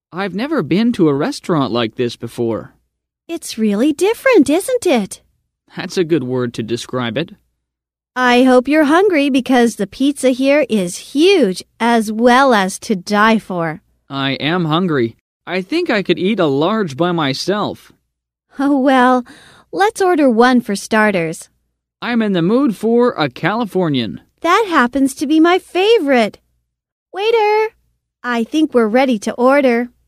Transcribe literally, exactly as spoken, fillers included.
I've never been to a restaurant like this before. It's really different, isn't it? That's a good word to describe it. I hope you're hungry because the pizza here is huge as well as to die for. I am hungry. I think I could eat a large by myself. Oh, well, let's order one for starters. I'm in the mood for a Californian. That happens to be my favorite. Waiter, I think we're ready to order.